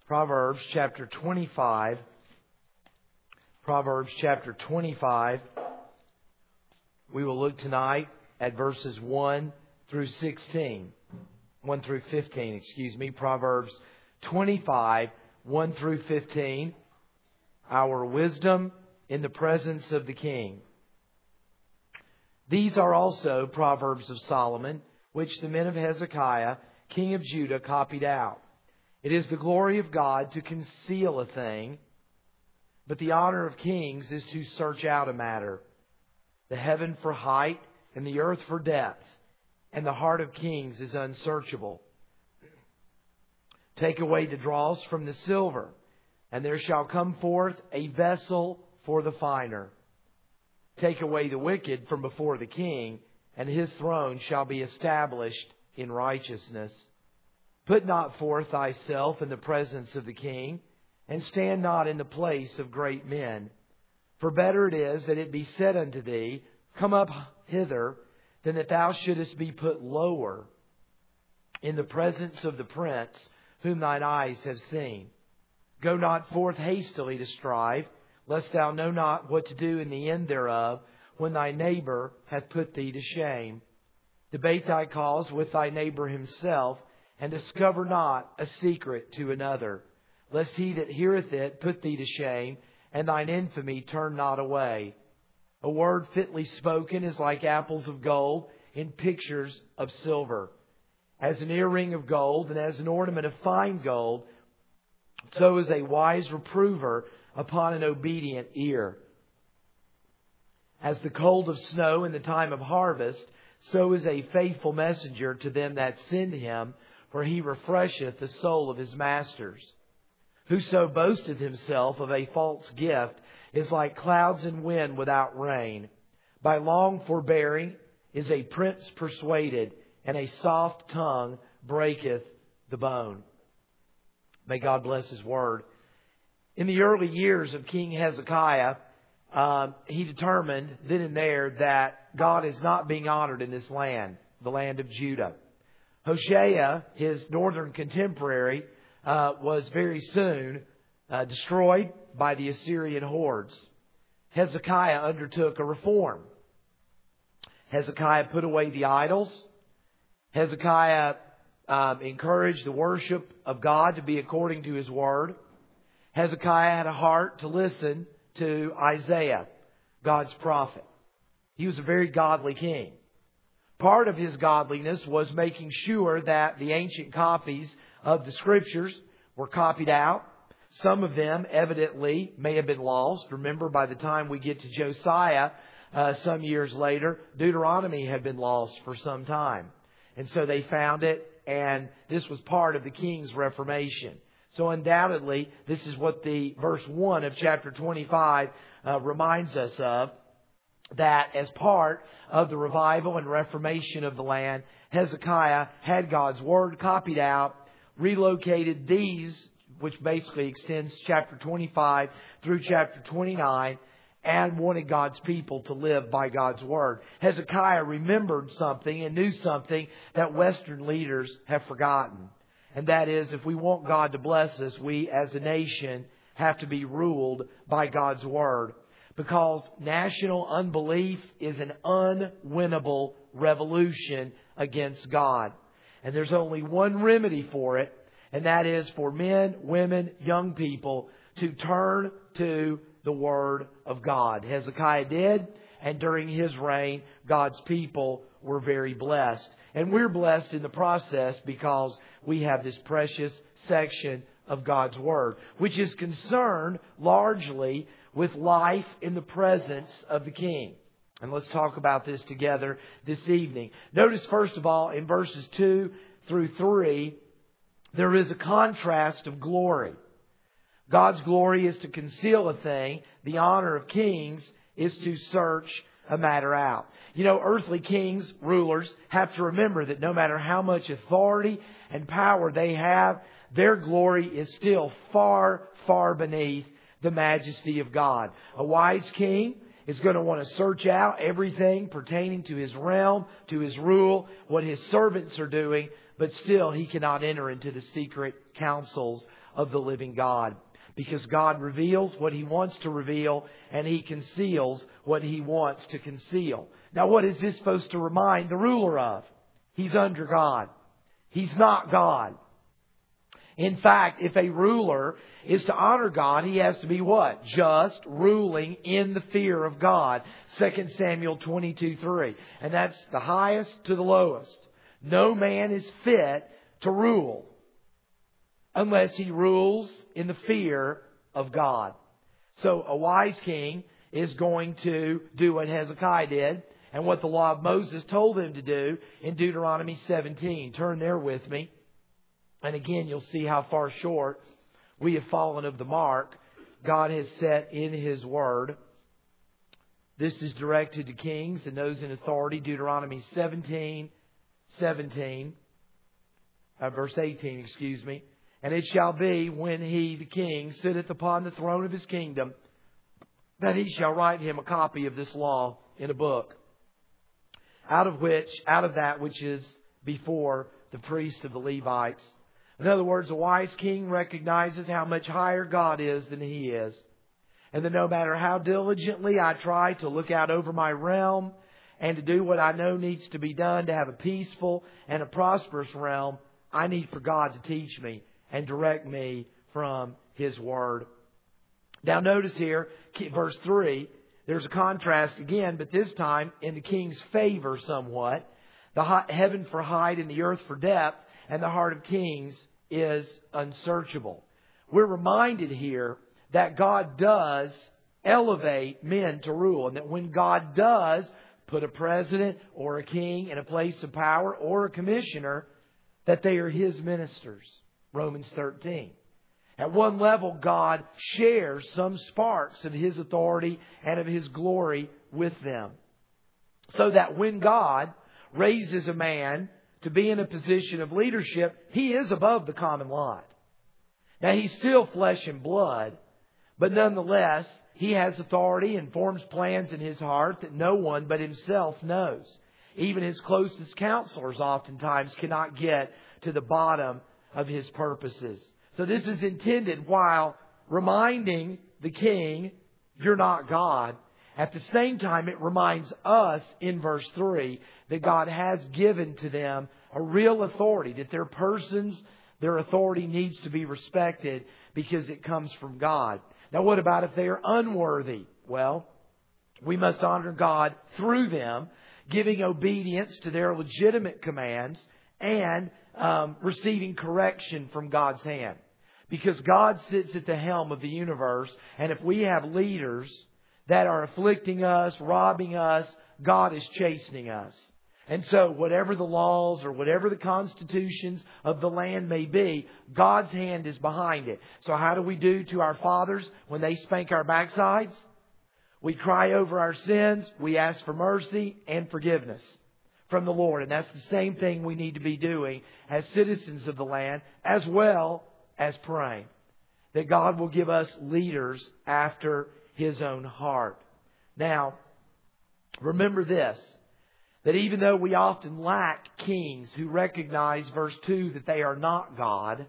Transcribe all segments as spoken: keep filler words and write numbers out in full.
Proverbs chapter twenty-five. Proverbs chapter twenty-five. We will look tonight at verses one through sixteen. one through fifteen, excuse me. Proverbs twenty-five, one through fifteen. Our wisdom in the presence of the king. These are also Proverbs of Solomon, which the men of Hezekiah, king of Judah, copied out. It is the glory of God to conceal a thing, but the honor of kings is to search out a matter. The heaven for height and the earth for depth, and the heart of kings is unsearchable. Take away the dross from the silver, and there shall come forth a vessel for the finer. Take away the wicked from before the king, and his throne shall be established in righteousness. Put not forth thyself in the presence of the king, and stand not in the place of great men. For better it is that it be said unto thee, Come up hither, than that thou shouldest be put lower in the presence of the prince whom thine eyes have seen. Go not forth hastily to strive, lest thou know not what to do in the end thereof, when thy neighbor hath put thee to shame. Debate thy cause with thy neighbor himself, and discover not a secret to another, lest he that heareth it put thee to shame, and thine infamy turn not away. A word fitly spoken is like apples of gold in pictures of silver. As an earring of gold and as an ornament of fine gold, so is a wise reprover upon an obedient ear. As the cold of snow in the time of harvest, so is a faithful messenger to them that send him, for he refresheth the soul of his masters. Whoso boasteth himself of a false gift is like clouds and wind without rain. By long forbearing is a prince persuaded, and a soft tongue breaketh the bone. May God bless His word. In the early years of King Hezekiah, um, he determined then and there that God is not being honored in this land, the land of Judah. Hoshea, his northern contemporary, uh, was very soon uh, destroyed by the Assyrian hordes. Hezekiah undertook a reform. Hezekiah put away the idols. Hezekiah um, encouraged the worship of God to be according to His word. Hezekiah had a heart to listen to Isaiah, God's prophet. He was a very godly king. Part of his godliness was making sure that the ancient copies of the Scriptures were copied out. Some of them evidently may have been lost. Remember, by the time we get to Josiah, uh, some years later, Deuteronomy had been lost for some time. And so they found it, and this was part of the king's reformation. So undoubtedly, this is what the verse one of chapter twenty-five uh, reminds us of. That as part of the revival and reformation of the land, Hezekiah had God's word copied out, relocated these, which basically extends chapter twenty-five through chapter twenty-nine, and wanted God's people to live by God's word. Hezekiah remembered something and knew something that Western leaders have forgotten. And that is, if we want God to bless us, we as a nation have to be ruled by God's word. Because national unbelief is an unwinnable revolution against God. And there's only one remedy for it, and that is for men, women, young people to turn to the Word of God. Hezekiah did, and during his reign, God's people were very blessed. And we're blessed in the process because we have this precious section of God's Word, which is concerned largely with life in the presence of the King. And let's talk about this together this evening. Notice, first of all, in verses two through three, there is a contrast of glory. God's glory is to conceal a thing. The honor of kings is to search a matter out. You know, earthly kings, rulers, have to remember that no matter how much authority and power they have, their glory is still far, far beneath the majesty of God. A wise king is going to want to search out everything pertaining to his realm, to his rule, what his servants are doing, but still he cannot enter into the secret counsels of the living God. Because God reveals what He wants to reveal, and He conceals what He wants to conceal. Now, what is this supposed to remind the ruler of? He's under God. He's not God. In fact, if a ruler is to honor God, he has to be what? Just, ruling in the fear of God. Second Samuel twenty-two three. And that's the highest to the lowest. No man is fit to rule unless he rules in the fear of God. So a wise king is going to do what Hezekiah did and what the law of Moses told him to do in Deuteronomy seventeen. Turn there with me. And again, you'll see how far short we have fallen of the mark God has set in His Word. This is directed to kings and those in authority. Deuteronomy seventeen, seventeen, uh, verse eighteen, excuse me. And it shall be when he, the king, sitteth upon the throne of his kingdom, that he shall write him a copy of this law in a book, out of which, out of that which is before the priest of the Levites. In other words, a wise king recognizes how much higher God is than he is. And that no matter how diligently I try to look out over my realm and to do what I know needs to be done to have a peaceful and a prosperous realm, I need for God to teach me and direct me from His Word. Now notice here, verse three, there's a contrast again, but this time in the king's favor somewhat. The heaven for height and the earth for depth, and the heart of kings is unsearchable. We're reminded here that God does elevate men to rule, and that when God does put a president or a king in a place of power or a commissioner, that they are His ministers. Romans thirteen. At one level, God shares some sparks of His authority and of His glory with them. So that when God raises a man to be in a position of leadership, he is above the common lot. Now, he's still flesh and blood, but nonetheless, he has authority and forms plans in his heart that no one but himself knows. Even his closest counselors oftentimes cannot get to the bottom of his purposes. So this is intended while reminding the king, you're not God. At the same time, it reminds us in verse three that God has given to them a real authority, that their persons, their authority needs to be respected because it comes from God. Now, what about if they are unworthy? Well, we must honor God through them, giving obedience to their legitimate commands and um, receiving correction from God's hand. Because God sits at the helm of the universe, and if we have leaders that are afflicting us, robbing us, God is chastening us. And so whatever the laws or whatever the constitutions of the land may be, God's hand is behind it. So how do we do to our fathers when they spank our backsides? We cry over our sins, we ask for mercy and forgiveness from the Lord. And that's the same thing we need to be doing as citizens of the land, as well as praying that God will give us leaders after His own heart. Now, remember this, that even though we often lack kings who recognize, verse two, that they are not God,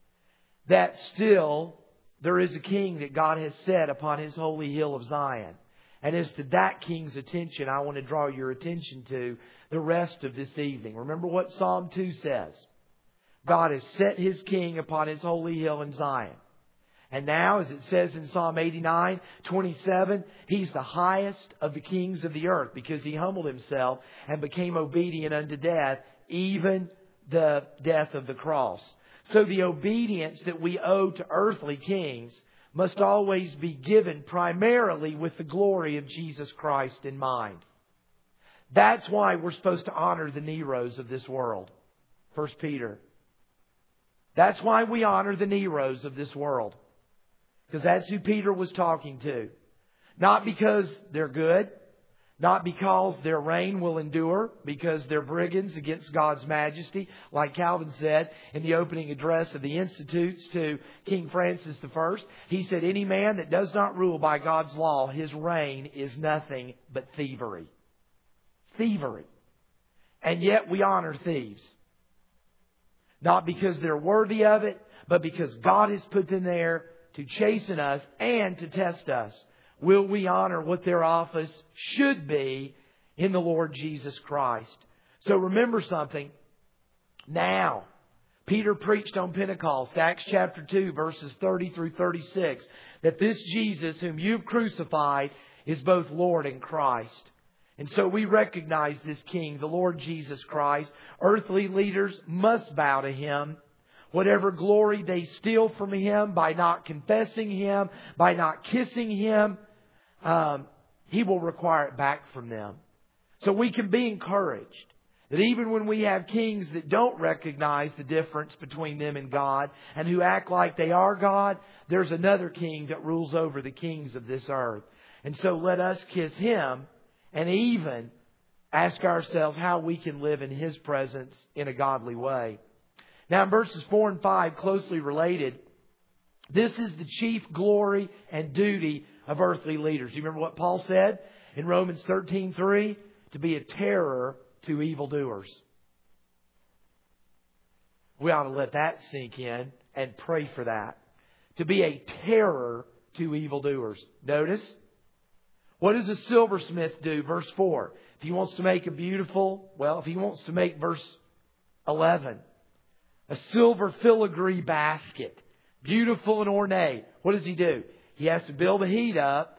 that still there is a king that God has set upon His holy hill of Zion. And as to that king's attention, I want to draw your attention to the rest of this evening. Remember what Psalm two says. God has set His king upon His holy hill in Zion. And now, as it says in Psalm eighty-nine, twenty-seven, He's the highest of the kings of the earth because He humbled Himself and became obedient unto death, even the death of the cross. So the obedience that we owe to earthly kings must always be given primarily with the glory of Jesus Christ in mind. That's why we're supposed to honor the Neros of this world. First Peter. That's why we honor the Neros of this world. Because that's who Peter was talking to. Not because they're good. Not because their reign will endure. Because they're brigands against God's majesty. Like Calvin said in the opening address of the Institutes to King Francis the First. He said, any man that does not rule by God's law, his reign is nothing but thievery. Thievery. And yet we honor thieves. Not because they're worthy of it, but because God has put them there to chasten us and to test us. Will we honor what their office should be in the Lord Jesus Christ? So remember something. Now, Peter preached on Pentecost, Acts chapter two, verses thirty through thirty-six, that this Jesus whom you've crucified is both Lord and Christ. And so we recognize this King, the Lord Jesus Christ. Earthly leaders must bow to Him. Whatever glory they steal from Him by not confessing Him, by not kissing Him, um, He will require it back from them. So we can be encouraged that even when we have kings that don't recognize the difference between them and God and who act like they are God, there's another king that rules over the kings of this earth. And so let us kiss Him and even ask ourselves how we can live in His presence in a godly way. Now in verses four and five, closely related, this is the chief glory and duty of earthly leaders. Do you remember what Paul said in Romans thirteen three? To be a terror to evildoers. We ought to let that sink in and pray for that. To be a terror to evildoers. Notice, what does a silversmith do? Verse four. If he wants to make a beautiful, well, if he wants to make verse eleven, a silver filigree basket, beautiful and ornate, what does he do? He has to build the heat up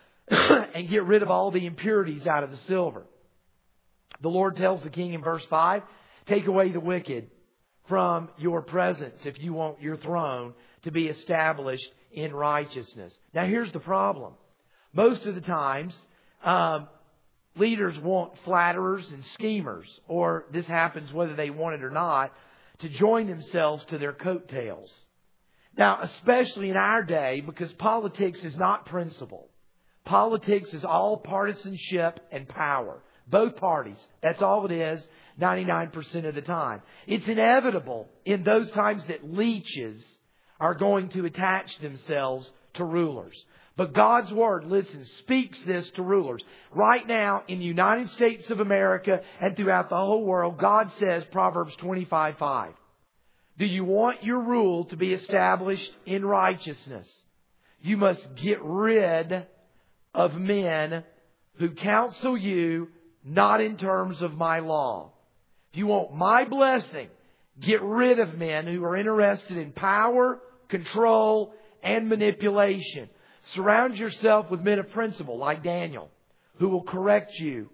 and get rid of all the impurities out of the silver. The Lord tells the king in verse five, take away the wicked from your presence if you want your throne to be established in righteousness. Now here's the problem. Most of the times, um, leaders want flatterers and schemers, or this happens whether they want it or not, to join themselves to their coattails. Now, especially in our day, because politics is not principle. Politics is all partisanship and power. Both parties. That's all it is ninety-nine percent of the time. It's inevitable in those times that leeches are going to attach themselves to rulers. But God's Word, listen, speaks this to rulers. Right now, in the United States of America and throughout the whole world, God says, Proverbs twenty-five five, do you want your rule to be established in righteousness? You must get rid of men who counsel you not in terms of my law. If you want my blessing, get rid of men who are interested in power, control, and manipulation. Surround yourself with men of principle like Daniel, who will correct you,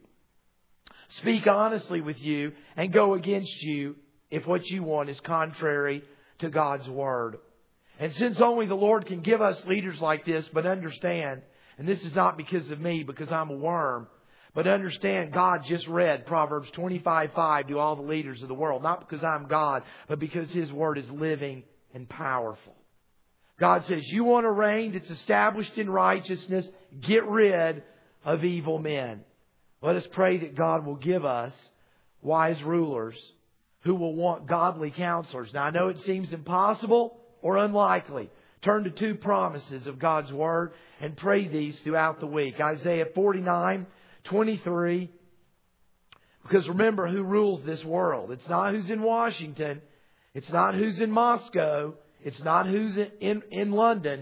speak honestly with you, and go against you if what you want is contrary to God's Word. And since only the Lord can give us leaders like this, but understand, and this is not because of me, because I'm a worm, but understand God just read Proverbs twenty-five five to all the leaders of the world. Not because I'm God, but because His Word is living and powerful. God says, you want a reign that's established in righteousness, get rid of evil men. Let us pray that God will give us wise rulers who will want godly counselors. Now I know it seems impossible or unlikely. Turn to two promises of God's Word and pray these throughout the week. Isaiah forty-nine twenty-three. Because remember who rules this world. It's not who's in Washington. It's not who's in Moscow. It's not who's in, in London.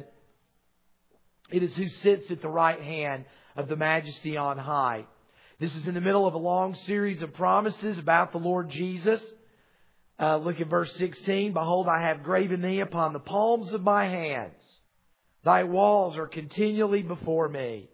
It is who sits at the right hand of the Majesty on high. This is in the middle of a long series of promises about the Lord Jesus. Uh, look at verse sixteen. Behold, I have graven thee upon the palms of my hands. Thy walls are continually before me.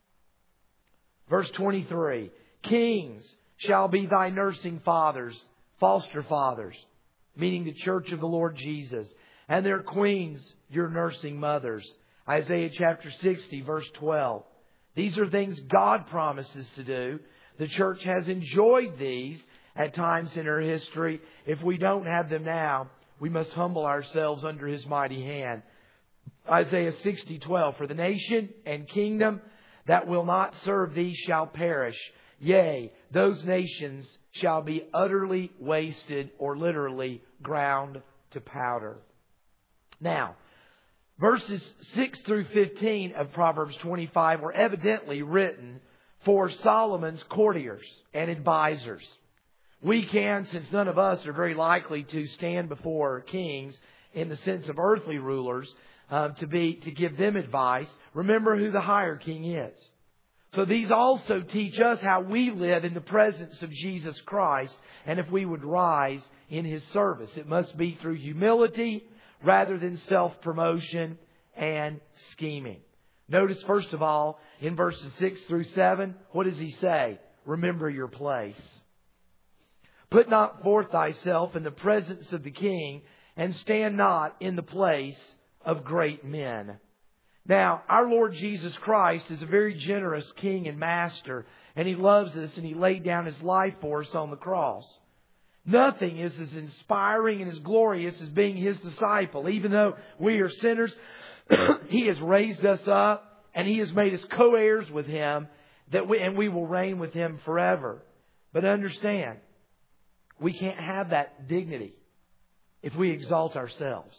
Verse twenty-three. Kings shall be thy nursing fathers, foster fathers, meaning the church of the Lord Jesus. And their queens, your nursing mothers. Isaiah chapter sixty, verse twelve. These are things God promises to do. The church has enjoyed these at times in her history. If we don't have them now, we must humble ourselves under His mighty hand. Isaiah sixty, twelve. For the nation and kingdom that will not serve thee shall perish. Yea, those nations shall be utterly wasted, or literally ground to powder. Now, verses six through fifteen of Proverbs twenty-five were evidently written for Solomon's courtiers and advisors. We can, since none of us are very likely to stand before kings in the sense of earthly rulers, uh, to be to give them advice. Remember who the higher king is. So these also teach us how we live in the presence of Jesus Christ, and if we would rise in His service. It must be through humility rather than self-promotion and scheming. Notice, first of all, in verses six through seven, what does He say? Remember your place. Put not forth thyself in the presence of the king, and stand not in the place of great men. Now, our Lord Jesus Christ is a very generous King and Master, and He loves us, and He laid down His life for us on the cross. Nothing is as inspiring and as glorious as being His disciple. Even though we are sinners, He has raised us up, and He has made us co-heirs with Him, that we, and we will reign with Him forever. But understand, we can't have that dignity if we exalt ourselves.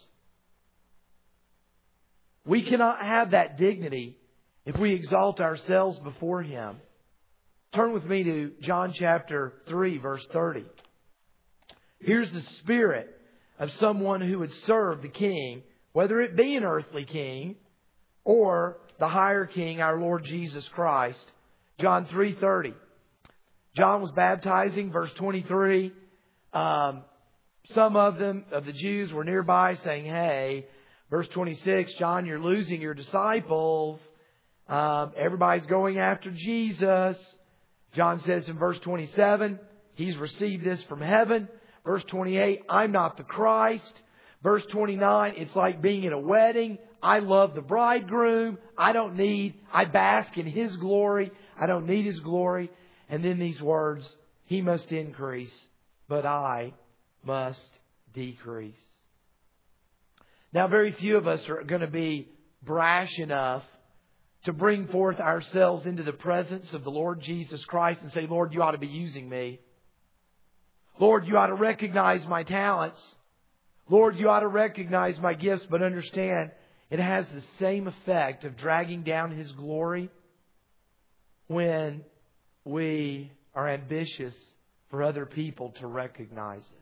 We cannot have that dignity if we exalt ourselves before Him. Turn with me to John chapter three, verse thirty. Here's the spirit of someone who would serve the king, whether it be an earthly king or the higher king, our Lord Jesus Christ. John three thirty. John was baptizing, verse twenty-three. Um, some of them, of the Jews, were nearby saying, hey, verse twenty-six, John, you're losing your disciples. Um, everybody's going after Jesus. John says in verse twenty-seven, He's received this from heaven. Verse twenty-eight, I'm not the Christ. Verse twenty-nine, it's like being at a wedding. I love the bridegroom. I don't need, I bask in His glory. I don't need His glory. And then these words, He must increase, but I must decrease. Now, very few of us are going to be brash enough to bring forth ourselves into the presence of the Lord Jesus Christ and say, Lord, you ought to be using me. Lord, you ought to recognize my talents. Lord, you ought to recognize my gifts, but understand it has the same effect of dragging down His glory when we are ambitious for other people to recognize us.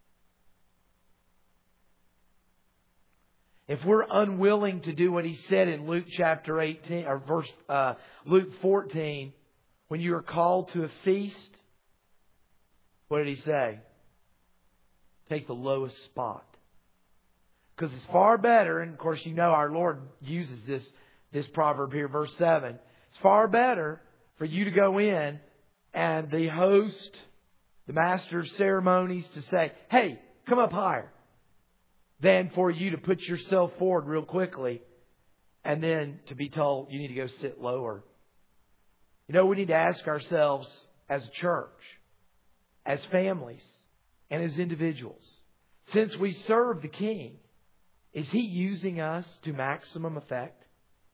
If we're unwilling to do what He said in Luke chapter eighteen or verse uh, Luke fourteen, when you are called to a feast, what did He say? Take the lowest spot. Because it's far better, and of course you know our Lord uses this, this proverb here, verse seven. It's far better for you to go in and the host, the master of ceremonies, to say, hey, come up higher, than for you to put yourself forward real quickly and then to be told you need to go sit lower. You know, we need to ask ourselves as a church, as families, and as individuals, since we serve the King, is He using us to maximum effect?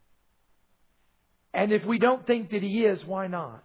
And if we don't think that He is, why not?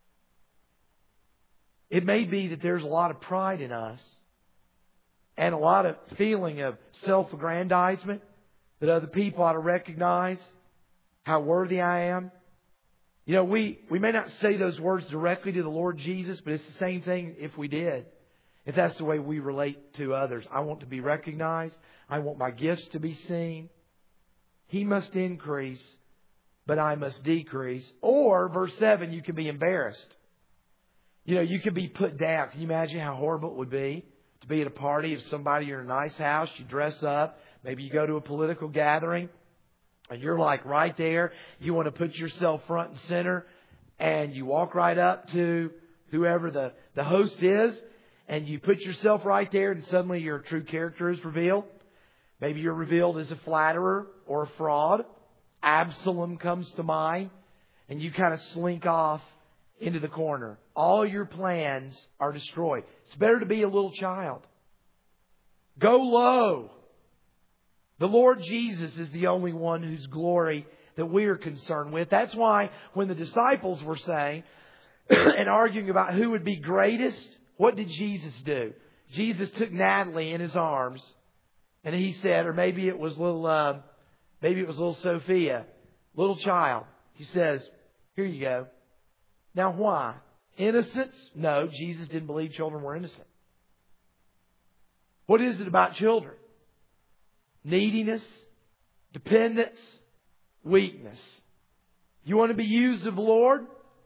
It may be that there's a lot of pride in us and a lot of feeling of self-aggrandizement, that other people ought to recognize how worthy I am. You know, we, we may not say those words directly to the Lord Jesus, but it's the same thing if we did. If that's the way we relate to others. I want to be recognized. I want my gifts to be seen. He must increase, but I must decrease. Or, verse seven, you can be embarrassed. You know, you could be put down. Can you imagine how horrible it would be to be at a party of somebody, you're in a nice house, you dress up, maybe you go to a political gathering, and you're like right there. You want to put yourself front and center, and you walk right up to whoever the, the host is, and you put yourself right there, and suddenly your true character is revealed. Maybe you're revealed as a flatterer or a fraud. Absalom comes to mind, and you kind of slink off into the corner. All your plans are destroyed. It's better to be a little child. Go low. The Lord Jesus is the only one whose glory that we are concerned with. That's why when the disciples were saying and arguing about who would be greatest, what did Jesus do? Jesus took Natalie in His arms, and He said, or maybe it was little, uh, maybe it was little Sophia, little child. He says, here you go. Now why? Innocence? No, Jesus didn't believe children were innocent. What is it about children? neediness, dependence, weakness. You want to be used of the Lord?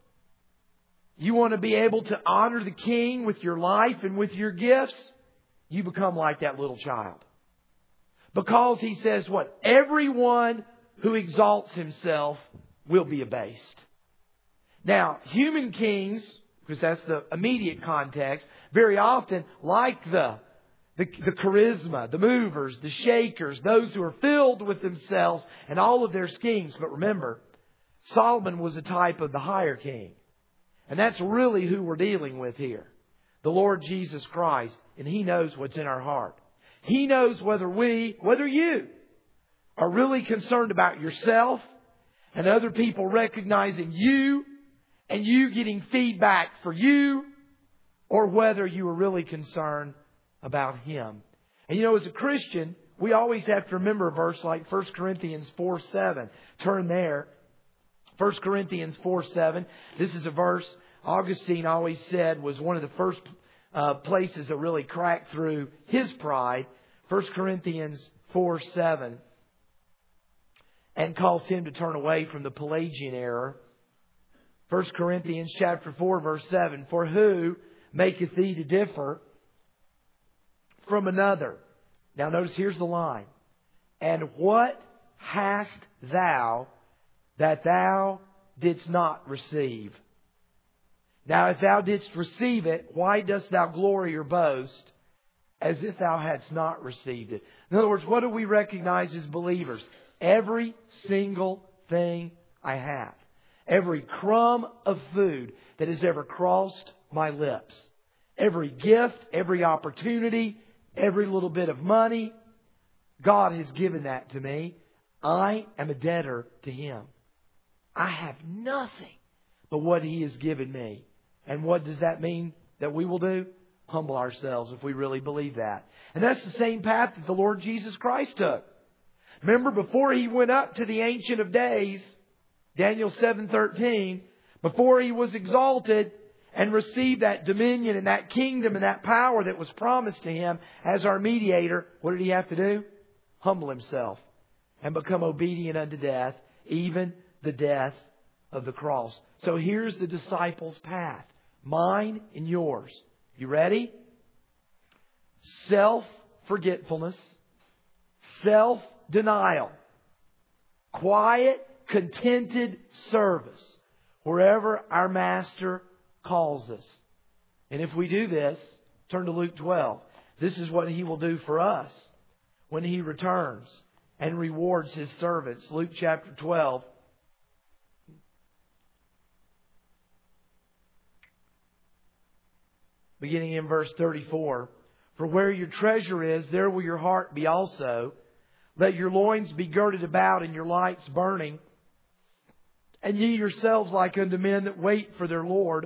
You want to be able to honor the King with your life and with your gifts? You become like that little child. Because He says what? Everyone who exalts himself will be abased. Now, human kings, because that's the immediate context, very often like the, the, the charisma, the movers, the shakers, those who are filled with themselves and all of their schemes. But remember, Solomon was a type of the higher king. And that's really who we're dealing with here. The Lord Jesus Christ. And He knows what's in our heart. He knows whether we, whether you, are really concerned about yourself and other people recognizing you and you getting feedback for you, or whether you are really concerned about Him. And you know, as a Christian, we always have to remember a verse like First Corinthians four seven. Turn there. First Corinthians four seven. This is a verse Augustine always said was one of the first uh, places that really cracked through his pride. First Corinthians four seven. And calls him to turn away from the Pelagian error. First Corinthians chapter four verse seven. For who maketh thee to differ from another? Now notice, here's the line. And what hast thou that thou didst not receive? Now if thou didst receive it, why dost thou glory or boast as if thou hadst not received it? In other words, what do we recognize as believers? Every single thing I have. Every crumb of food that has ever crossed my lips. Every gift, every opportunity, every little bit of money. God has given that to me. I am a debtor to Him. I have nothing but what He has given me. And what does that mean that we will do? Humble ourselves if we really believe that. And that's the same path that the Lord Jesus Christ took. Remember, before He went up to the Ancient of Days, Daniel seven thirteen, before He was exalted and received that dominion and that kingdom and that power that was promised to Him as our mediator, what did He have to do? Humble Himself and become obedient unto death, even the death of the cross. So here's the disciples' path. Mine and yours. You ready? Self-forgetfulness. Self-denial. Quiet, contented service. Wherever our Master calls us. And if we do this, turn to Luke twelve. This is what He will do for us when He returns and rewards His servants. Luke chapter twelve. Beginning in verse thirty-four. For where your treasure is, there will your heart be also. Let your loins be girded about and your lights burning. And ye yourselves like unto men that wait for their Lord,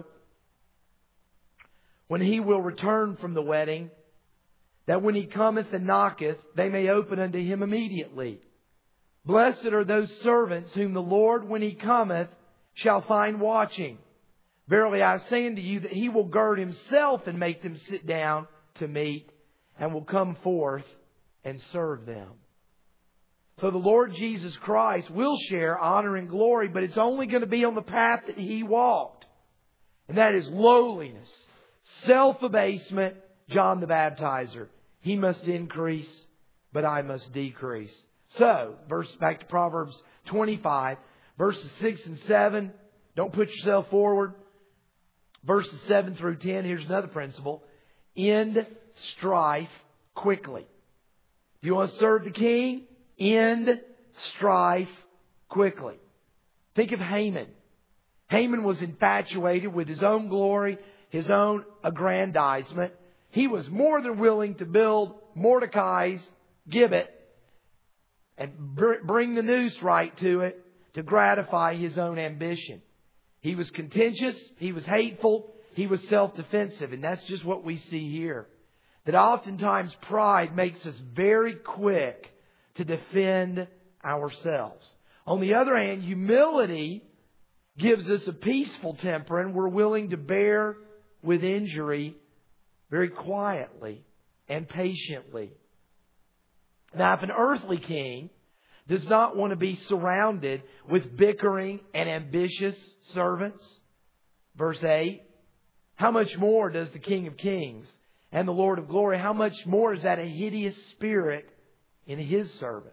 when He will return from the wedding, that when He cometh and knocketh, they may open unto Him immediately. Blessed are those servants whom the Lord, when He cometh, shall find watching. Verily I say unto you that He will gird Himself and make them sit down to meat, and will come forth and serve them. So the Lord Jesus Christ will share honor and glory, but it's only going to be on the path that He walked. And that is lowliness, self-abasement, John the Baptizer. He must increase, but I must decrease. So, verse back to Proverbs twenty-five, verses six and seven. Don't put yourself forward. Verses seven through ten, here's another principle. End strife quickly. If you want to serve the King, end strife quickly. Think of Haman. Haman was infatuated with his own glory, his own aggrandizement. He was more than willing to build Mordecai's gibbet and bring the noose right to it to gratify his own ambition. He was contentious. He was hateful. He was self-defensive. And that's just what we see here. That oftentimes pride makes us very quick to defend ourselves. On the other hand, humility gives us a peaceful temper, and we're willing to bear with injury very quietly and patiently. Now, if an earthly king does not want to be surrounded with bickering and ambitious servants, verse eight, how much more does the King of Kings and the Lord of Glory, how much more is that a hideous spirit in His servants?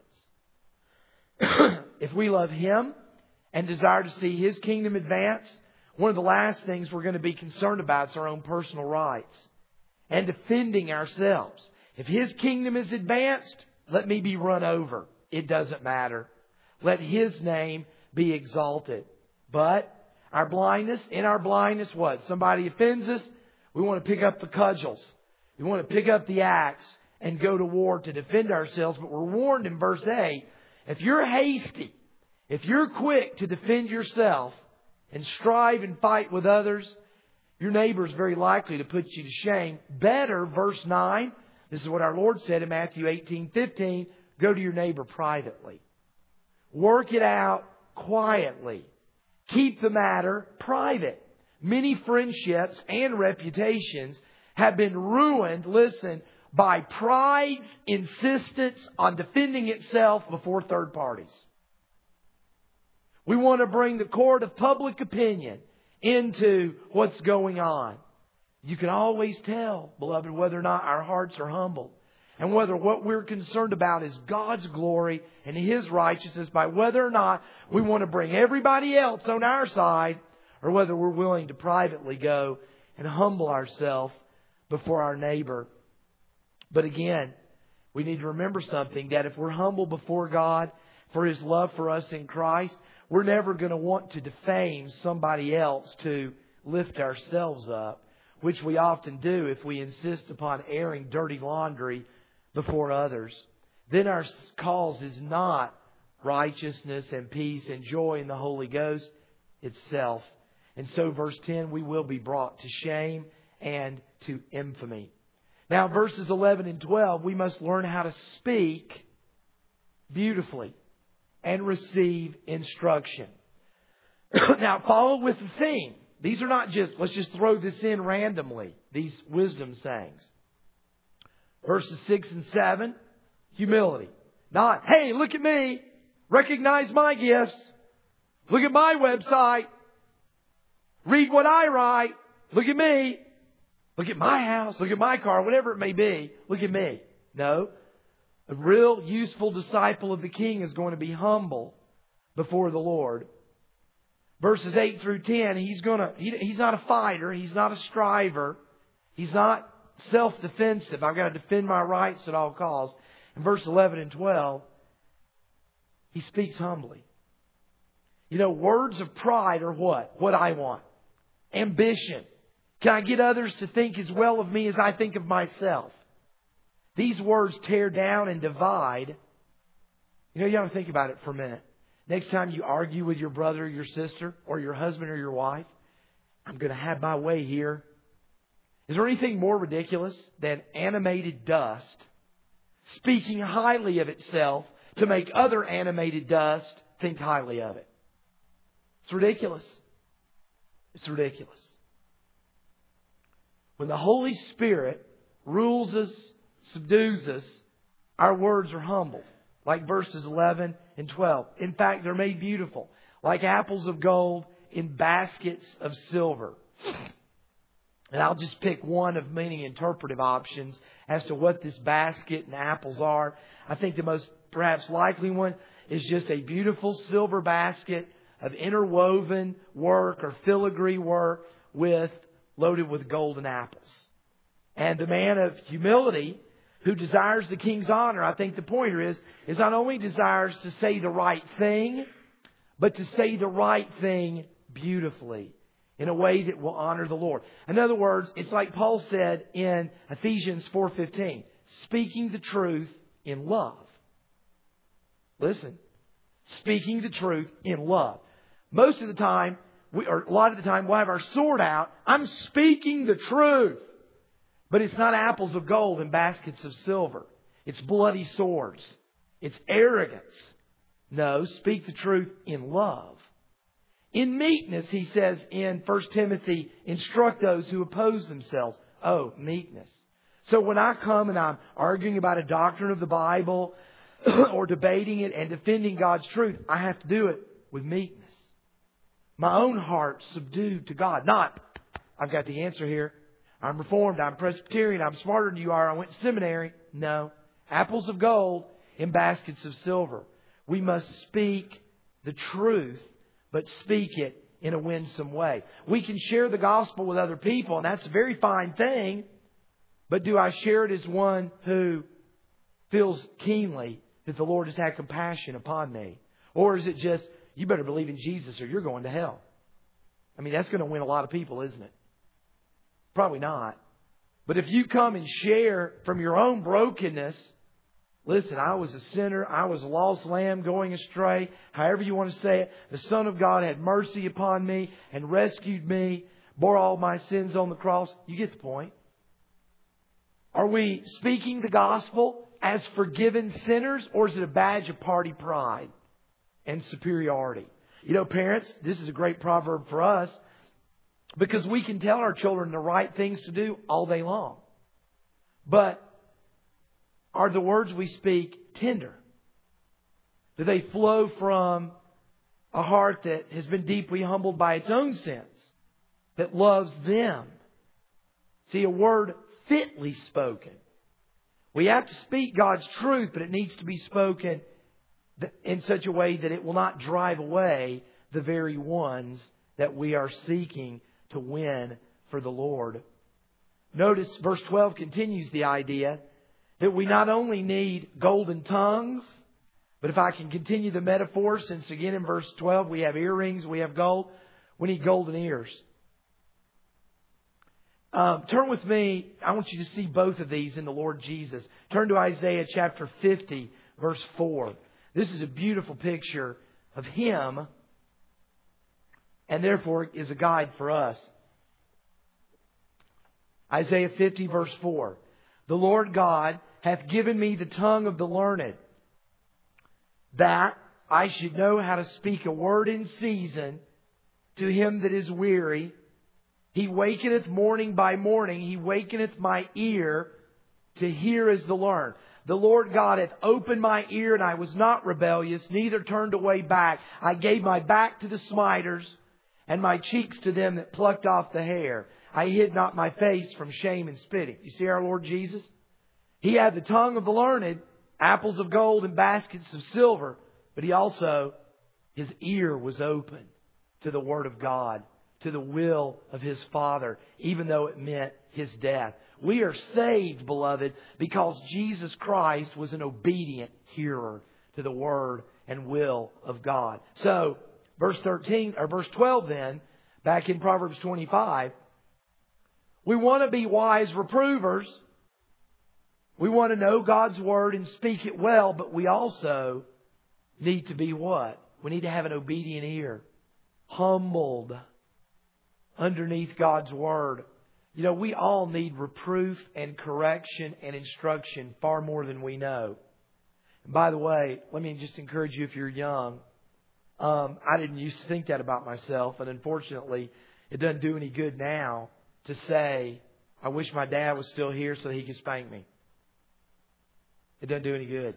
If we love Him and desire to see His kingdom advance, one of the last things we're going to be concerned about is our own personal rights and defending ourselves. If His kingdom is advanced, let me be run over. It doesn't matter. Let His name be exalted. But our blindness, in our blindness, what? Somebody offends us, we want to pick up the cudgels. We want to pick up the axe and go to war to defend ourselves. But we're warned in verse eight, if you're hasty, if you're quick to defend yourself and strive and fight with others, your neighbor is very likely to put you to shame. Better, verse nine, this is what our Lord said in Matthew eighteen fifteen, go to your neighbor privately. Work it out quietly. Keep the matter private. Many friendships and reputations have been ruined, listen, by pride's insistence on defending itself before third parties. We want to bring the court of public opinion into what's going on. You can always tell, beloved, whether or not our hearts are humble and whether what we're concerned about is God's glory and His righteousness by whether or not we want to bring everybody else on our side or whether we're willing to privately go and humble ourselves before our neighbor. But again, we need to remember something, that if we're humble before God for His love for us in Christ, we're never going to want to defame somebody else to lift ourselves up, which we often do if we insist upon airing dirty laundry before others. Then our cause is not righteousness and peace and joy in the Holy Ghost itself. And so verse ten, we will be brought to shame and to infamy. Now verses eleven and twelve, we must learn how to speak beautifully and receive instruction. Now follow with the theme. These are not just, let's just throw this in randomly, these wisdom sayings. Verses six and seven, humility. Not, hey, look at me. Recognize my gifts. Look at my website. Read what I write. Look at me. Look at my house. Look at my car. Whatever it may be. Look at me. No. A real useful disciple of the King is going to be humble before the Lord. Verses eight through ten, he's going to, he, he's not a fighter. He's not a striver. He's not self-defensive. I've got to defend my rights at all costs. In verse eleven and twelve, he speaks humbly. You know, words of pride are what? What I want. Ambition. Can I get others to think as well of me as I think of myself? These words tear down and divide. You know, you have to think about it for a minute. Next time you argue with your brother or your sister or your husband or your wife, I'm going to have my way here. Is there anything more ridiculous than animated dust speaking highly of itself to make other animated dust think highly of it? It's ridiculous. It's ridiculous. When the Holy Spirit rules us, subdues us, our words are humbled. Like verses eleven and twelve. In fact, they're made beautiful. Like apples of gold in baskets of silver. And I'll just pick one of many interpretive options as to what this basket and apples are. I think the most perhaps likely one is just a beautiful silver basket of interwoven work or filigree work with loaded with golden apples. And the man of humility who desires the king's honor, I think the pointer is, is not only desires to say the right thing, but to say the right thing beautifully in a way that will honor the Lord. In other words, it's like Paul said in Ephesians four fifteen, speaking the truth in love. Listen, speaking the truth in love. Most of the time, we, or a lot of the time, we'll have our sword out. I'm speaking the truth. But it's not apples of gold in baskets of silver. It's bloody swords. It's arrogance. No, speak the truth in love. In meekness, he says in First Timothy, instruct those who oppose themselves. Oh, meekness. So when I come and I'm arguing about a doctrine of the Bible or debating it and defending God's truth, I have to do it with meekness. My own heart subdued to God. Not, I've got the answer here. I'm Reformed. I'm Presbyterian. I'm smarter than you are. I went to seminary. No. Apples of gold in baskets of silver. We must speak the truth, but speak it in a winsome way. We can share the gospel with other people, and that's a very fine thing. But do I share it as one who feels keenly that the Lord has had compassion upon me? Or is it just, you better believe in Jesus or you're going to hell? I mean, that's going to win a lot of people, isn't it? Probably not. But if you come and share from your own brokenness, listen, I was a sinner. I was a lost lamb going astray. However you want to say it. The Son of God had mercy upon me and rescued me, bore all my sins on the cross. You get the point. Are we speaking the gospel as forgiven sinners, or is it a badge of party pride and superiority? You know, parents, this is a great proverb for us because we can tell our children the right things to do all day long. But are the words we speak tender? Do they flow from a heart that has been deeply humbled by its own sins, that loves them? See, a word fitly spoken. We have to speak God's truth, but it needs to be spoken in such a way that it will not drive away the very ones that we are seeking to win for the Lord. Notice verse twelve continues the idea that we not only need golden tongues, but if I can continue the metaphor, since again in verse twelve we have earrings, we have gold, we need golden ears. Um, turn with me. I want you to see both of these in the Lord Jesus. Turn to Isaiah chapter fifty, verse four. This is a beautiful picture of Him, and therefore is a guide for us. Isaiah fifty, verse four. The Lord God hath given me the tongue of the learned, that I should know how to speak a word in season to him that is weary. He wakeneth morning by morning. He wakeneth my ear to hear as to learn. The Lord God hath opened my ear, and I was not rebellious, neither turned away back. I gave my back to the smiters, and my cheeks to them that plucked off the hair. I hid not my face from shame and spitting. You see our Lord Jesus? He had the tongue of the learned, apples of gold and baskets of silver, but He also, His ear was open to the Word of God, to the will of His Father, even though it meant His death. We are saved, beloved, because Jesus Christ was an obedient hearer to the Word and will of God. So, verse thirteen, or verse twelve then, back in Proverbs twenty-five, we want to be wise reprovers. We want to know God's Word and speak it well, but we also need to be what? We need to have an obedient ear. Humbled underneath God's Word. You know, we all need reproof and correction and instruction far more than we know. And by the way, let me just encourage you if you're young. Um, I didn't used to think that about myself, and unfortunately, it doesn't do any good now to say, I wish my dad was still here so that he could spank me. It doesn't do any good.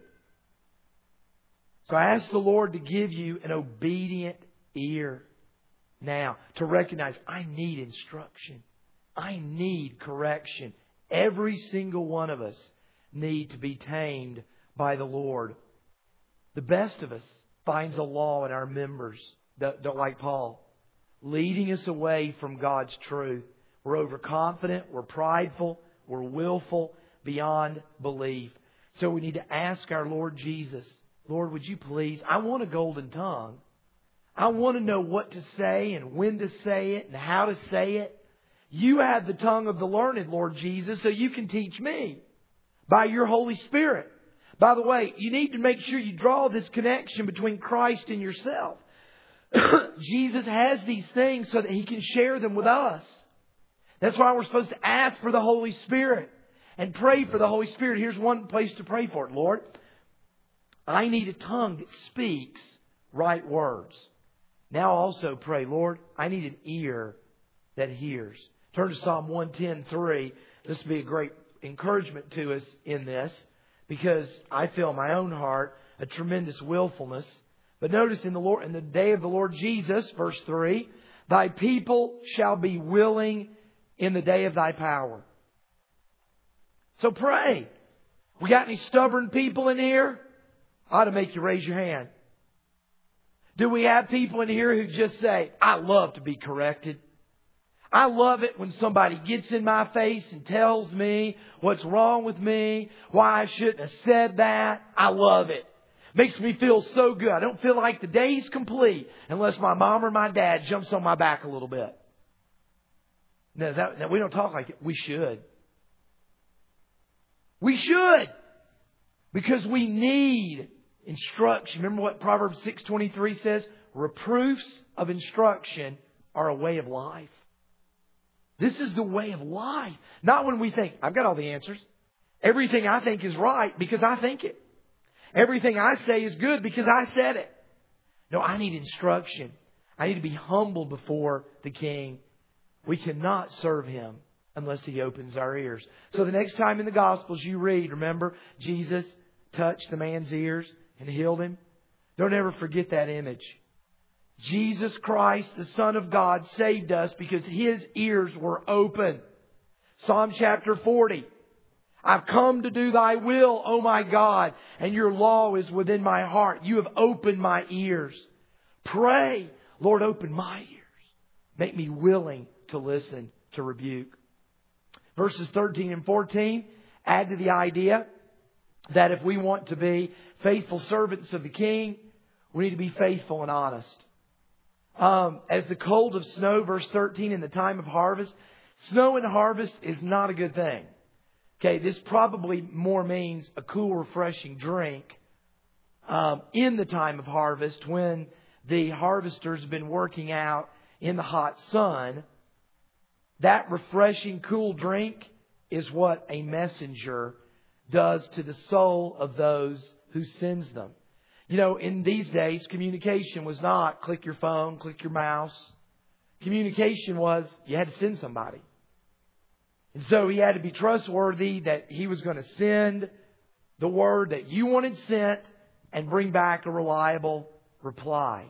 So I ask the Lord to give you an obedient ear now to recognize I need instruction. I need correction. Every single one of us need to be tamed by the Lord. The best of us finds a law in our members, don't, don't like Paul, leading us away from God's truth. We're overconfident, we're prideful, we're willful beyond belief. So we need to ask our Lord Jesus, Lord, would you please, I want a golden tongue. I want to know what to say and when to say it and how to say it. You have the tongue of the learned, Lord Jesus, so you can teach me by your Holy Spirit. By the way, you need to make sure you draw this connection between Christ and yourself. Jesus has these things so that He can share them with us. That's why we're supposed to ask for the Holy Spirit and pray for the Holy Spirit. Here's one place to pray for it. Lord, I need a tongue that speaks right words. Now also pray, Lord, I need an ear that hears. Turn to Psalm one ten, three. This would be a great encouragement to us in this, because I feel in my own heart a tremendous willfulness. But notice in the Lord, in the day of the Lord Jesus, verse three, thy people shall be willing in the day of thy power. So pray. We got any stubborn people in here? I ought to make you raise your hand. Do we have people in here who just say, I love to be corrected. I love it when somebody gets in my face and tells me what's wrong with me, why I shouldn't have said that. I love it. Makes me feel so good. I don't feel like the day's complete unless my mom or my dad jumps on my back a little bit. No, that, no, we don't talk like it. We should. We should. Because we need instruction. Remember what Proverbs six twenty-three says? Reproofs of instruction are a way of life. This is the way of life. Not when we think, I've got all the answers. Everything I think is right because I think it. Everything I say is good because I said it. No, I need instruction. I need to be humble before the King. We cannot serve Him unless He opens our ears. So the next time in the Gospels you read, remember, Jesus touched the man's ears and healed him. Don't ever forget that image. Jesus Christ, the Son of God, saved us because His ears were open. Psalm chapter forty. I've come to do Thy will, O my God, and Your law is within my heart. You have opened my ears. Pray, Lord, open my ears. Make me willing to listen to rebuke. Verses thirteen and fourteen add to the idea that if we want to be faithful servants of the King, we need to be faithful and honest. Um, as the cold of snow, verse thirteen, in the time of harvest, snow and harvest is not a good thing. Okay, this probably more means a cool, refreshing drink um, in the time of harvest when the harvesters have been working out in the hot sun. That refreshing, cool drink is what a messenger does to the soul of those who sends them. You know, in these days, communication was not click your phone, click your mouse. Communication was you had to send somebody. And so he had to be trustworthy that he was going to send the word that you wanted sent and bring back a reliable reply.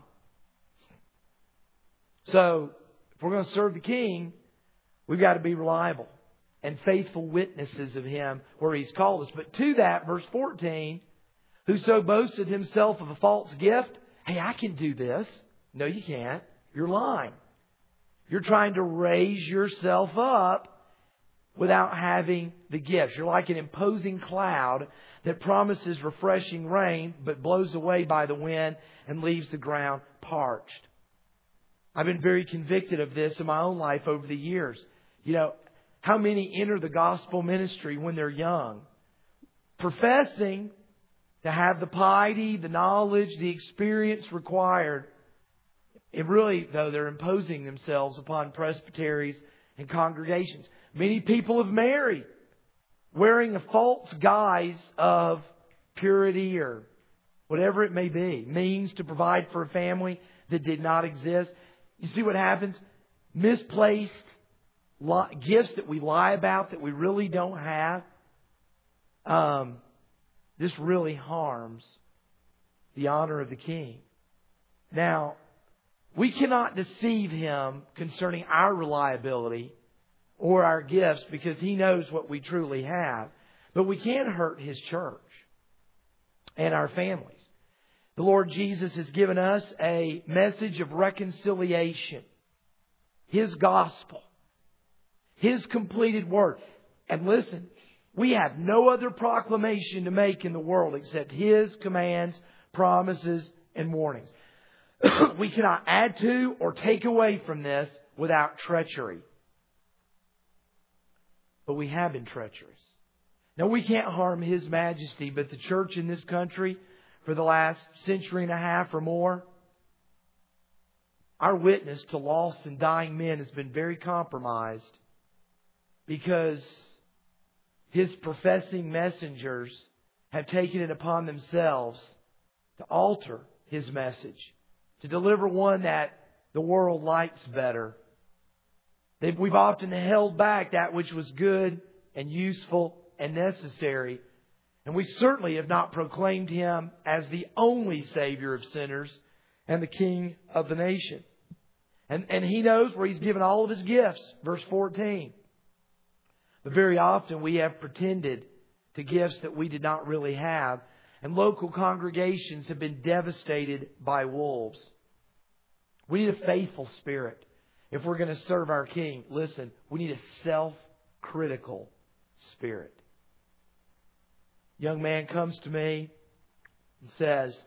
So, if we're going to serve the King, we've got to be reliable and faithful witnesses of Him where He's called us. But to that, verse fourteen, whoso boasted himself of a false gift, hey, I can do this. No, you can't. You're lying. You're trying to raise yourself up without having the gifts. You're like an imposing cloud that promises refreshing rain but blows away by the wind and leaves the ground parched. I've been very convicted of this in my own life over the years. You know, how many enter the gospel ministry when they're young, professing to have the piety, the knowledge, the experience required. And really, though, they're imposing themselves upon presbyteries and congregations. Many people have married wearing a false guise of purity or whatever it may be, means to provide for a family that did not exist. You see what happens? Misplaced gifts that we lie about that we really don't have. Um, this really harms the honor of the King. Now, we cannot deceive Him concerning our reliability or our gifts because He knows what we truly have. But we can hurt His church and our families. The Lord Jesus has given us a message of reconciliation. His gospel. His completed word. And listen, we have no other proclamation to make in the world except His commands, promises, and warnings. We cannot add to or take away from this without treachery. But we have been treacherous. Now, we can't harm His Majesty, but the church in this country for the last century and a half or more, our witness to lost and dying men has been very compromised because His professing messengers have taken it upon themselves to alter His message, to deliver one that the world likes better. They've, we've often held back that which was good and useful and necessary. And we certainly have not proclaimed Him as the only Savior of sinners and the King of the nation. And, and He knows where He's given all of His gifts. Verse fourteen. But very often we have pretended to gifts that we did not really have. And local congregations have been devastated by wolves. We need a faithful spirit if we're going to serve our King. Listen, we need a self-critical spirit. Young man comes to me and says,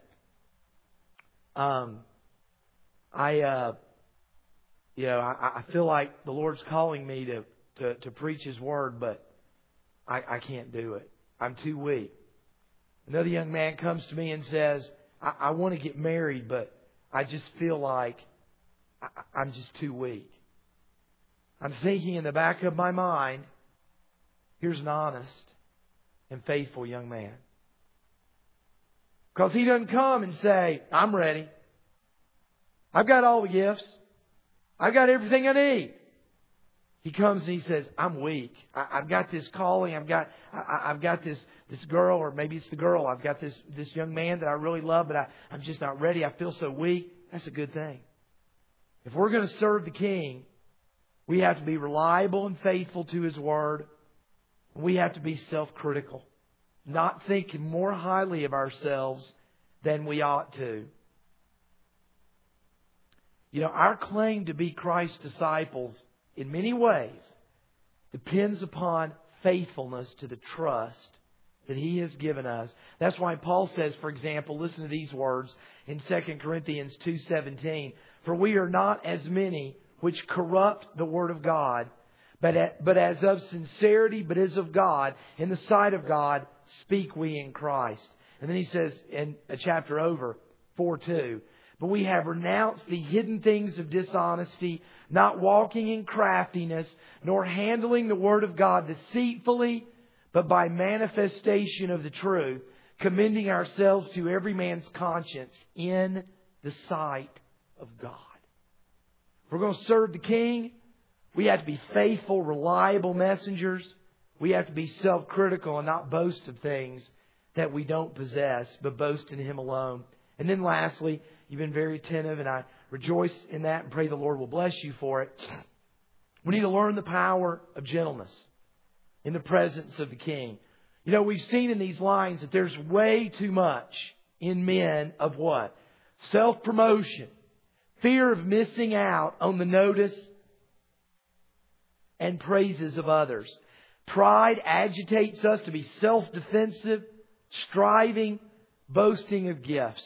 um, I, uh, you know, I, I feel like the Lord's calling me to, to, to preach His Word, but I, I can't do it. I'm too weak. Another young man comes to me and says, I, I want to get married, but I just feel like I, I'm just too weak. I'm thinking in the back of my mind, here's an honest and faithful young man. Because he doesn't come and say, I'm ready. I've got all the gifts. I've got everything I need. He comes and he says, I'm weak. I, I've got this calling. I've got I, I've got this this girl, or maybe it's the girl. I've got this, this young man that I really love, but I, I'm just not ready. I feel so weak. That's a good thing. If we're going to serve the King, we have to be reliable and faithful to His Word. We have to be self-critical, not thinking more highly of ourselves than we ought to. You know, our claim to be Christ's disciples in many ways depends upon faithfulness to the trust that He has given us. That's why Paul says, for example, listen to these words in Second Corinthians two seventeen. For we are not as many which corrupt the Word of God, but, at, but as of sincerity, but as of God, in the sight of God, speak we in Christ. And then he says in a chapter over, four two, but we have renounced the hidden things of dishonesty, not walking in craftiness, nor handling the Word of God deceitfully, but by manifestation of the truth, commending ourselves to every man's conscience in the sight of God. If we're going to serve the King, we have to be faithful, reliable messengers. We have to be self-critical and not boast of things that we don't possess, but boast in Him alone. And then lastly, you've been very attentive, and I rejoice in that and pray the Lord will bless you for it. We need to learn the power of gentleness in the presence of the King. You know, we've seen in these lines that there's way too much in men of what? Self-promotion, fear of missing out on the notice and praises of others. Pride agitates us to be self-defensive, striving, boasting of gifts.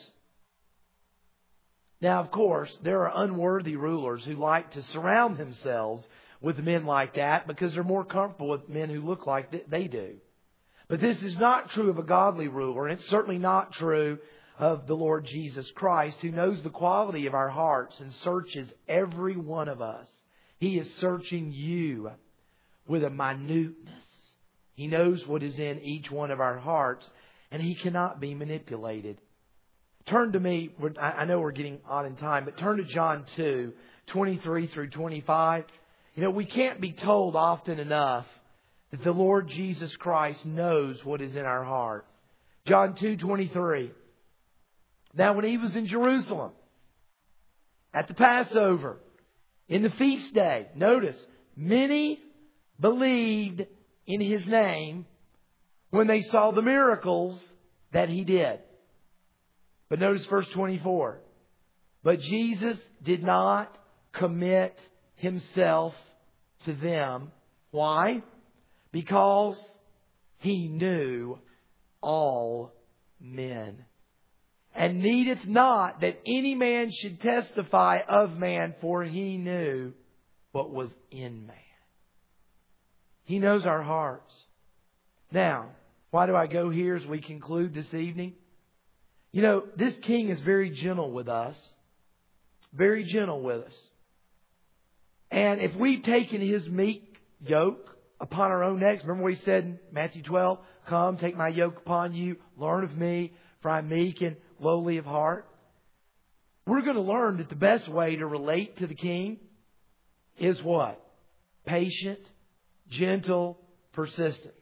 Now, of course, there are unworthy rulers who like to surround themselves with men like that because they're more comfortable with men who look like they do. But this is not true of a godly ruler, and it's certainly not true of the Lord Jesus Christ, who knows the quality of our hearts and searches every one of us. He is searching you with a minuteness. He knows what is in each one of our hearts, and He cannot be manipulated. Turn to me, I know we're getting on in time, but turn to John two, twenty-three through twenty-five. You know, we can't be told often enough that the Lord Jesus Christ knows what is in our heart. John two, twenty-three. Now when He was in Jerusalem, at the Passover, in the feast day, notice, many believed in His name when they saw the miracles that He did. But notice verse twenty-four. But Jesus did not commit Himself to them. Why? Because He knew all men. And needeth not that any man should testify of man, for He knew what was in man. He knows our hearts. Now, why do I go here as we conclude this evening? You know, this King is very gentle with us. Very gentle with us. And if we've taken His meek yoke upon our own necks, remember what He said in Matthew twelve, come, take my yoke upon you, learn of me, for I'm meek and lowly of heart. We're going to learn that the best way to relate to the King is what? Patient, gentle, persistence.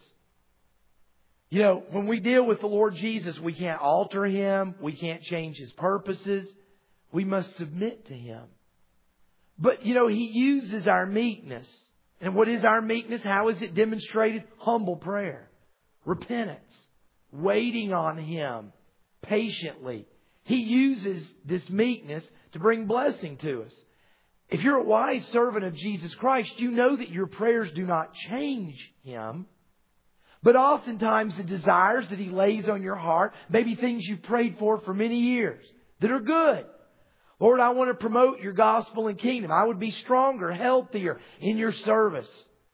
You know, when we deal with the Lord Jesus, we can't alter Him. We can't change His purposes. We must submit to Him. But, you know, He uses our meekness. And what is our meekness? How is it demonstrated? Humble prayer, repentance, waiting on Him patiently. He uses this meekness to bring blessing to us. If you're a wise servant of Jesus Christ, you know that your prayers do not change Him. But oftentimes the desires that He lays on your heart, maybe things you've prayed for for many years that are good. Lord, I want to promote Your gospel and kingdom. I would be stronger, healthier in Your service.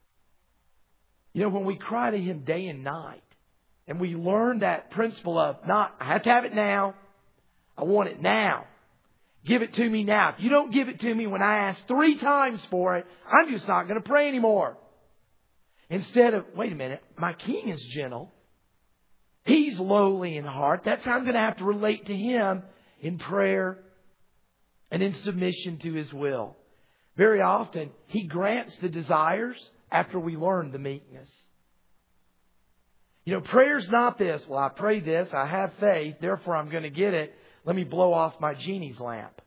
You know, when we cry to Him day and night, and we learn that principle of not, I have to have it now. I want it now. Give it to me now. If you don't give it to me when I ask three times for it, I'm just not going to pray anymore. Instead of, wait a minute, my King is gentle. He's lowly in heart. That's how I'm going to have to relate to Him in prayer and in submission to His will. Very often, He grants the desires after we learn the meekness. You know, prayer's not this, well, I pray this, I have faith, therefore I'm going to get it. Let me blow off my genie's lamp.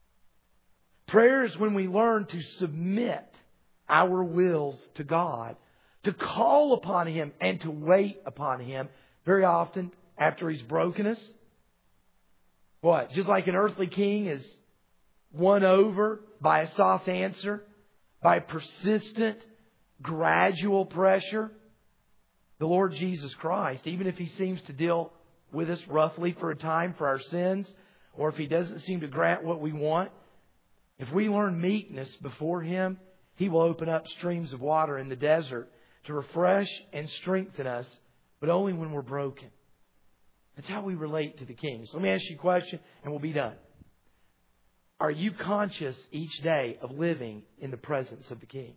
Prayer is when we learn to submit our wills to God, to call upon Him and to wait upon Him. Very often, after He's broken us, what? Just like an earthly king is won over by a soft answer, by persistent, gradual pressure, the Lord Jesus Christ, even if He seems to deal with us roughly for a time for our sins, or if He doesn't seem to grant what we want, if we learn meekness before Him, He will open up streams of water in the desert to refresh and strengthen us, but only when we're broken. That's how we relate to the King. So let me ask you a question and we'll be done. Are you conscious each day of living in the presence of the King?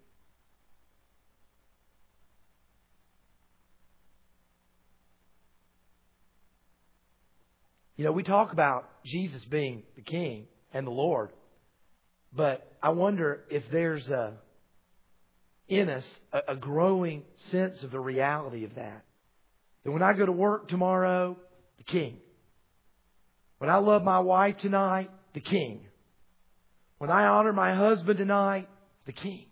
You know, we talk about Jesus being the King and the Lord, but I wonder if there's a, in us a, a growing sense of the reality of that. That when I go to work tomorrow, the King. When I love my wife tonight, the King. When I honor my husband tonight, the King.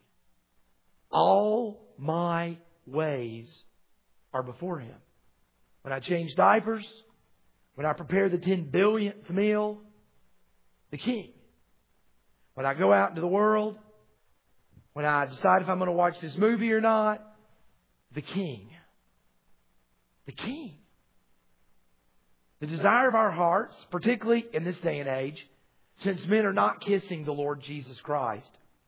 All my ways are before Him. When I change diapers, when I prepare the ten billionth meal, the King. When I go out into the world, when I decide if I'm going to watch this movie or not, the King. The King. The desire of our hearts, particularly in this day and age, since men are not kissing the Lord Jesus Christ,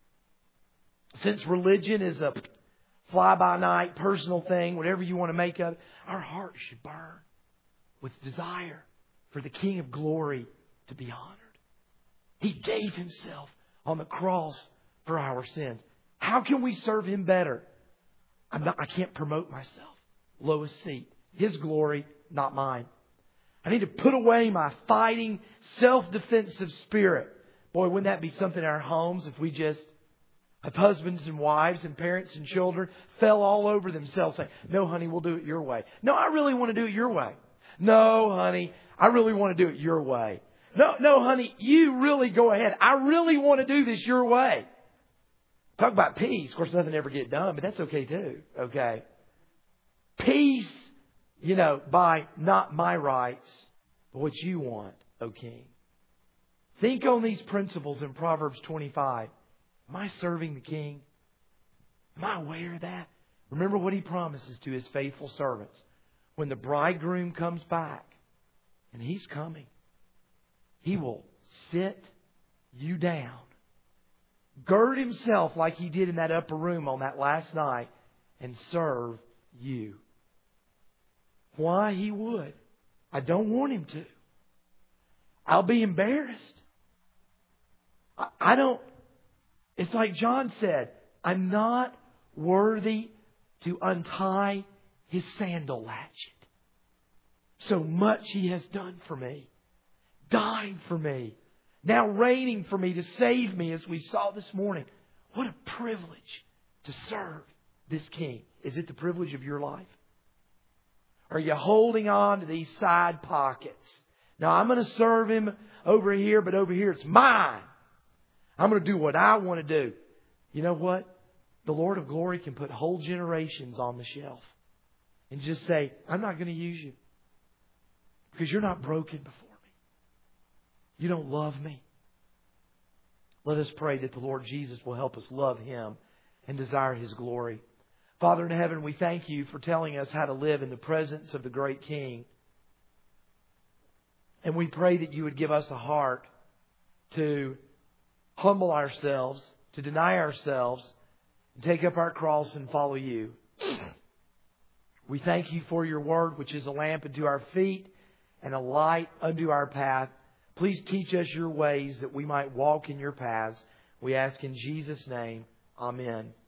since religion is a fly-by-night personal thing, whatever you want to make of it, our hearts should burn with desire for the King of glory to be honored. He gave Himself on the cross for our sins. How can we serve Him better? I'm not, I can't promote myself. Lowest seat. His glory, not mine. I need to put away my fighting, self-defensive spirit. Boy, wouldn't that be something in our homes if we just, if husbands and wives and parents and children fell all over themselves saying, no, honey, we'll do it your way. No, I really want to do it your way. No, honey, I really want to do it your way. No, no, honey, you really go ahead. I really want to do this your way. Talk about peace. Of course, nothing ever get done, but that's okay too. Okay. Peace, you know, by not my rights, but what you want, O King. Think on these principles in Proverbs twenty-five. Am I serving the King? Am I aware of that? Remember what He promises to His faithful servants. When the bridegroom comes back, and He's coming, He will sit you down, gird Himself like He did in that upper room on that last night, and serve you. Why He would? I don't want Him to. I'll be embarrassed. I, I don't... It's like John said, I'm not worthy to untie His sandal latchet. So much He has done for me. Dying for me. Now reigning for me to save me, as we saw this morning. What a privilege to serve this King? Is it the privilege of your life? Are you holding on to these side pockets? Now, I'm going to serve Him over here, but over here it's mine. I'm going to do what I want to do. You know what? The Lord of glory can put whole generations on the shelf and just say, I'm not going to use you because you're not broken before me. You don't love me. Let us pray that the Lord Jesus will help us love Him and desire His glory. Father in heaven, we thank You for telling us how to live in the presence of the great King. And we pray that You would give us a heart to humble ourselves, to deny ourselves, and take up our cross and follow You. We thank You for Your word, which is a lamp unto our feet and a light unto our path. Please teach us Your ways that we might walk in Your paths. We ask in Jesus' name. Amen.